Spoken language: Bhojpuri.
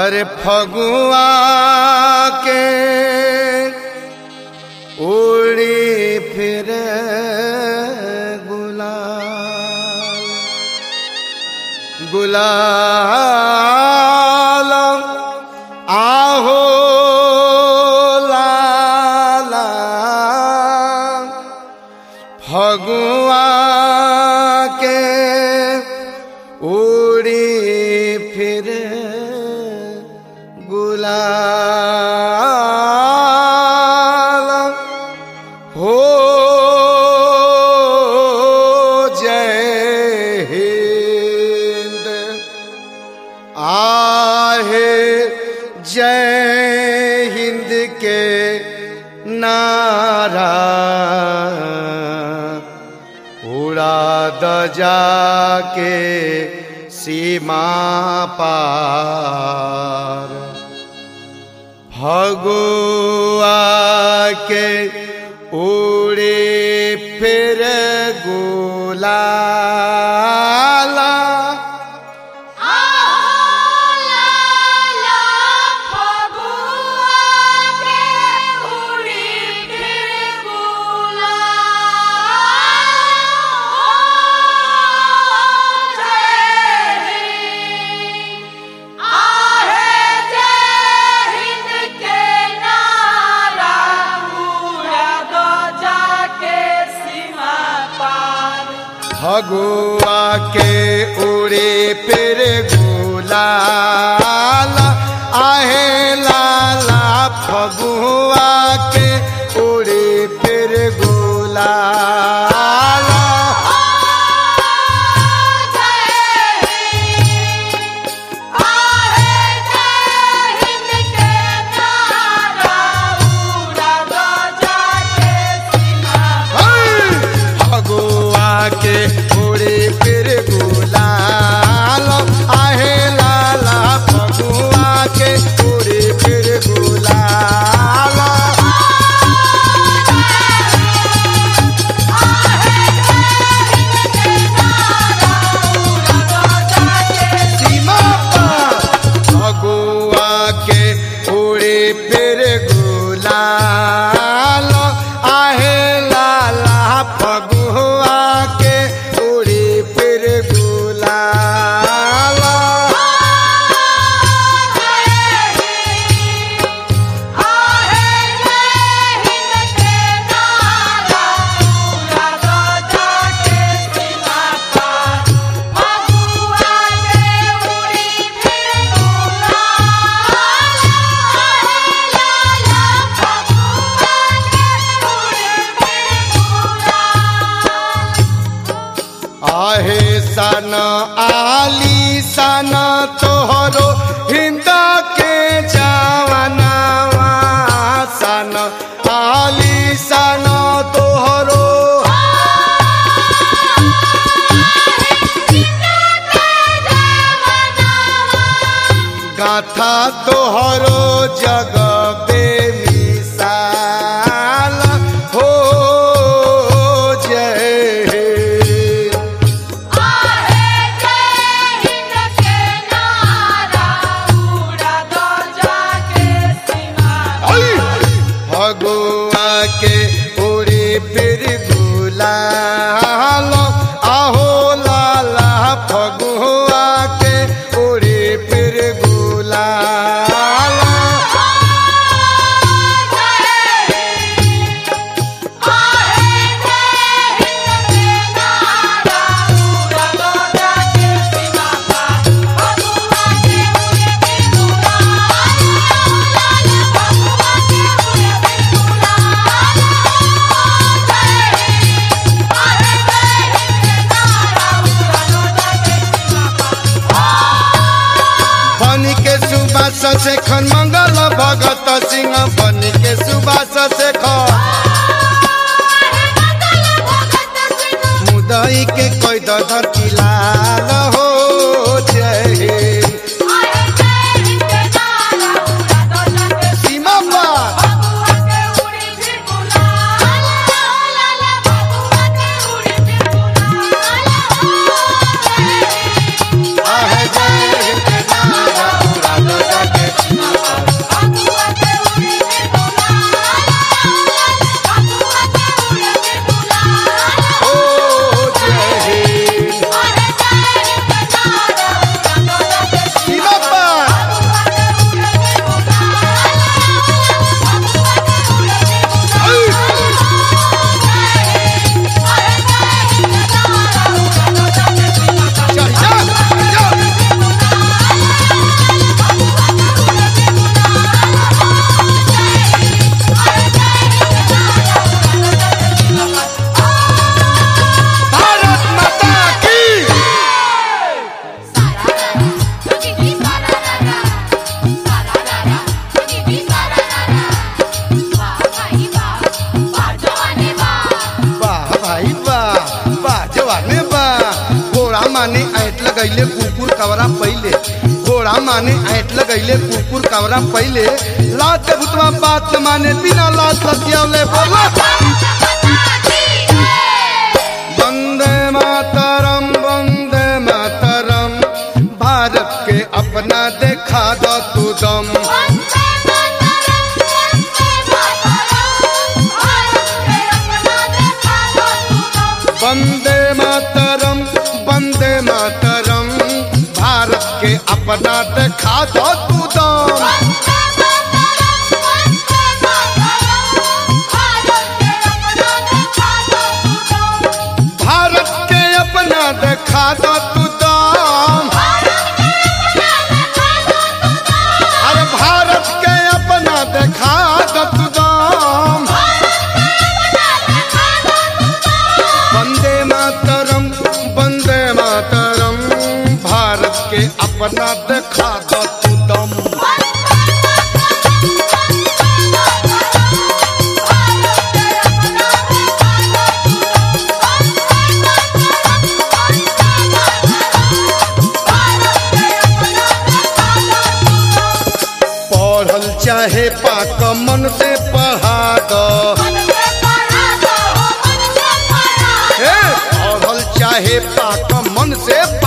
अरे फगुआ के उड़ी फिर गुलाल गुलाल आहो लाला फगुआ के उड़ी फिर गुलाल हो जय हिंद आहे जय हिंद के नारा उड़ा द जाके सीमा पार फगुआ के उड़े फिर गुलाल फगुआ के उड़े फिर गुलाल आहे लाला फगुआ के उड़े फिर गुलाल के उड़े फिर गुलाल आहे लाला फगुआ के उड़े फिर गुलाल सीमा पर फगुआ के उड़े फिर गुलाल आहे लाला फगुआ के उड़े फिर गुलाल आहे सन आली सन तोहरो हिंद के जवानवा सन आली सन तोहरो गाथा तोहरो जग बेमिसाल हो जय फगुआ के उड़े फिर गुलाल आहो लाला फगुआ के उड़े फिर गुलाल से खन मंगल भगत सिंह बन के सुबास से मुदई के कोई धरती लाल हो जय सीमा पर आहे जय हिंद नारा बा घोड़ा माने ऐट लगैले कुकुर कवरा पहले घोड़ा माने ऐट लगैले कुकुर कवरा पहले लात भुतवा बात माने बिना लात लतियावले बोला वंदे मातरम भारत के अपना देखा दो तू दम वंदे मातरम भारत के अपना देखा दो तू दम भारत के अपना देखा दो तू दम अरे भारत के अपना देखा दो तू दम वंदे मातरम भारत के अपना देखा दो तू दम पढ़ल चाहे पाक मन से पढ़ा दो पढ़ल चाहे पाक मन से